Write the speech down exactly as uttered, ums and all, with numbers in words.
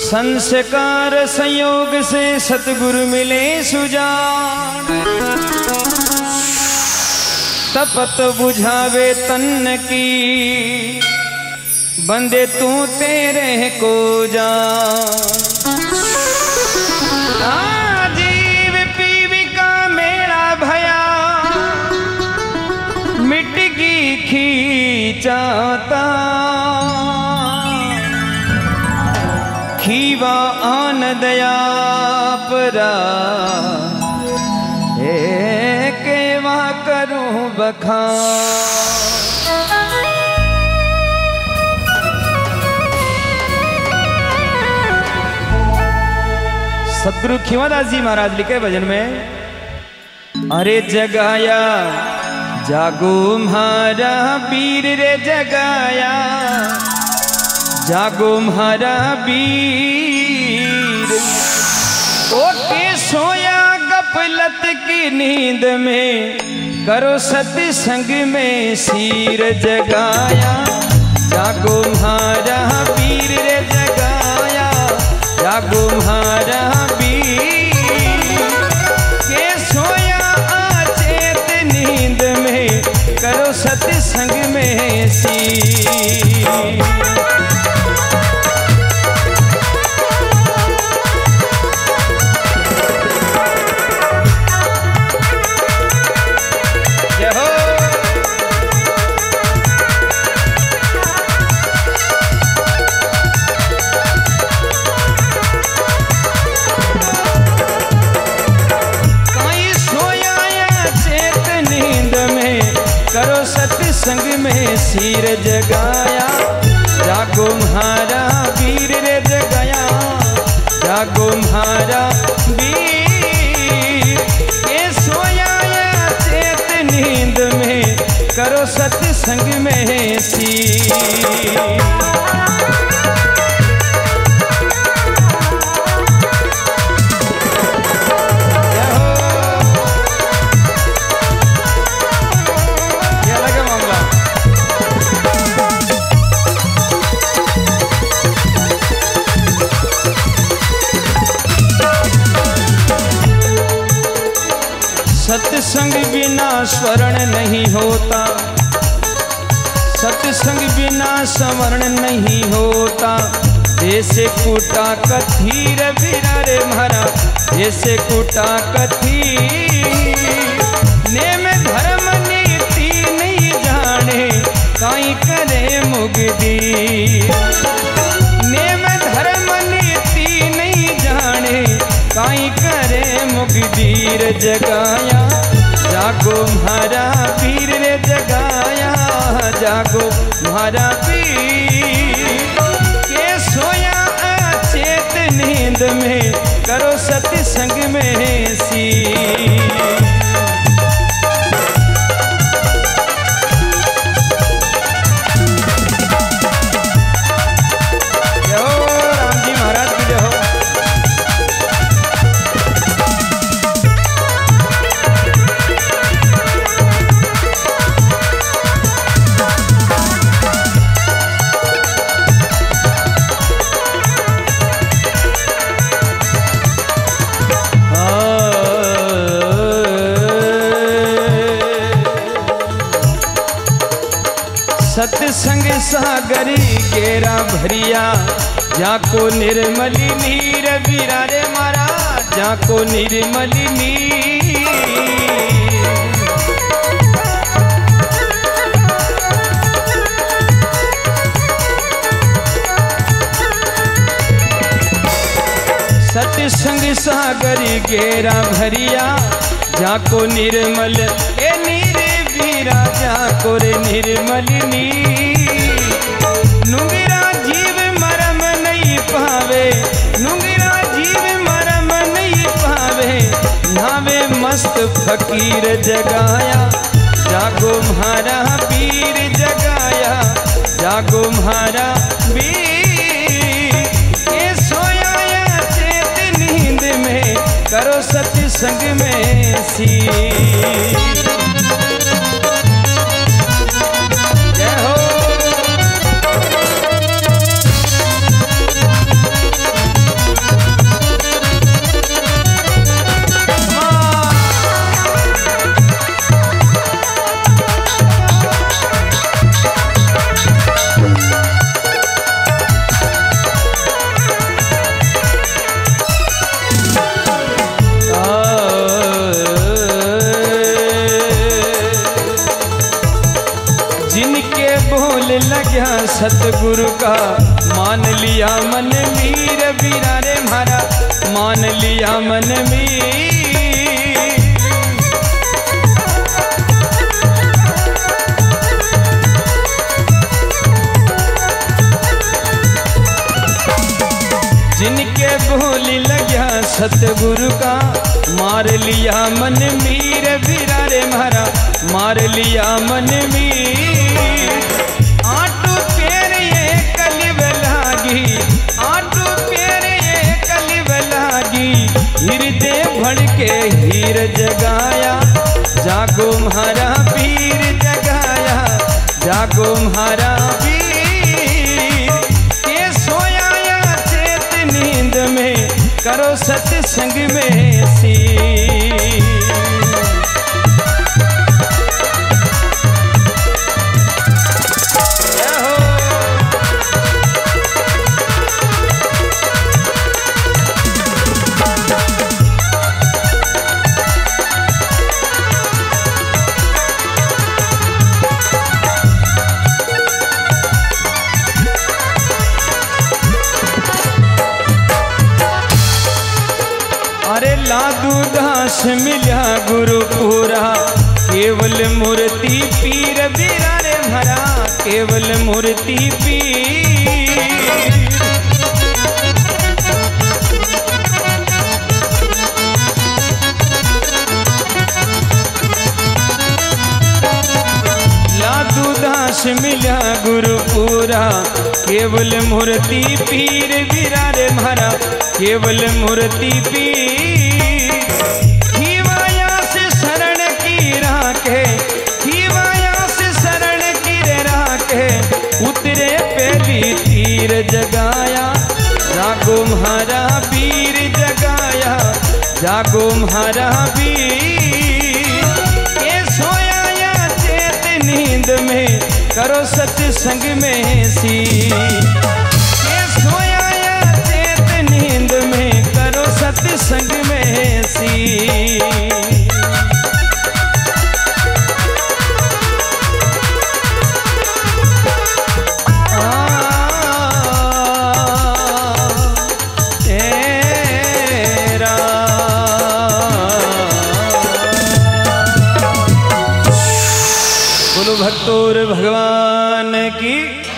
संस्कार संयोग से सतगुरु मिले सुजान, तपत बुझावे तन की, बंदे तू तेरे को जान। जीव पीवी का मेरा भया, मिटगी खींचाता, खीवा आन दया परा, ए केवा करूं बखान। सतगुरु खीवादास जी महाराज लिखे भजन में, अरे जगाया जागो म्हारा वीर रे जगाया, जागो म्हारा वीर, ओके सोया गफलत की नींद में, करो सत्संग में सिर जगाया, जागो म्हारा वीर रे जगाया, जागो म्हारा वीर, के सोया अचेत नींद में, करो सत्संग में सिर। संग में सिर जगाया, जागो म्हारा वीर रे जगाया, जागो म्हारा वीर, के सोया चेत नींद में, करो सत्संग में सिर। सत्संग बिना स्वर्ण नहीं होता, सत्संग बिना स्मरण नहीं होता, जैसे कूटा कथीर बिरारे म्हारा, जैसे कूटा कथीर, नेम धर्म नीति नहीं जाने, काई करे मुगदी, नेम धर्म नीति नहीं जाने, काई करे मुगदीर जगाया, जागो म्हारा वीर रे जगाया, जागो म्हारा वीर, के सोया अचेत नींद में, करो सत्संग में सिर। सत्संग सागरी गेरा भरिया, जाको निर्मली नीर बिरारे मारा, जाको निर्मली नीर, सत्संग सागरी गेरा भरिया, जाको निर्मल ए नीर बीरा, जाको रे निर्मलिनी, नुंगिरा जीव मरम नहीं पावे, नुंगिरा जीव मरम नहीं पावे, नावे मस्त फकीर जगाया, जागो म्हारा वीर जगाया, जागो म्हारा वीर, के सोया चेत नींद में, करो सत्संग में सिर। लिया मन में। जिनके बोली लग्या सतगुरु का, मार लिया मन मीर बिरारे मारा, मार लिया मन मीर। आटू पेर ये कलिब लागी, आटू पेर ये कलिब लागी, हृदय भड़के हीर जगाया, जागो म्हारा पीर जगाया, जागो म्हारा पीर। के सोया या चेत नींद में, करो सत्संग में सी। अरे लादू दास मिला गुरु पूरा, केवल मूर्ति पीर बिरारे भरा, केवल मूर्ति पीर। लादू दास मिला गुरु पूरा, केवल मूर्ति पीर बिरारे भरा, केवल मूर्ति पीर। खीवाया से शरण की राखे, खीवाया से शरण की राखे, उतरे पहली तीर जगाया, जागो म्हारा वीर जगाया, जागो म्हारा वीर। ये सोया या चेत नींद में, करो सत्संग में सी। ये सोया या चेत नींद में, करो सत्संग में सी। बोलो भक्तों भगवान की।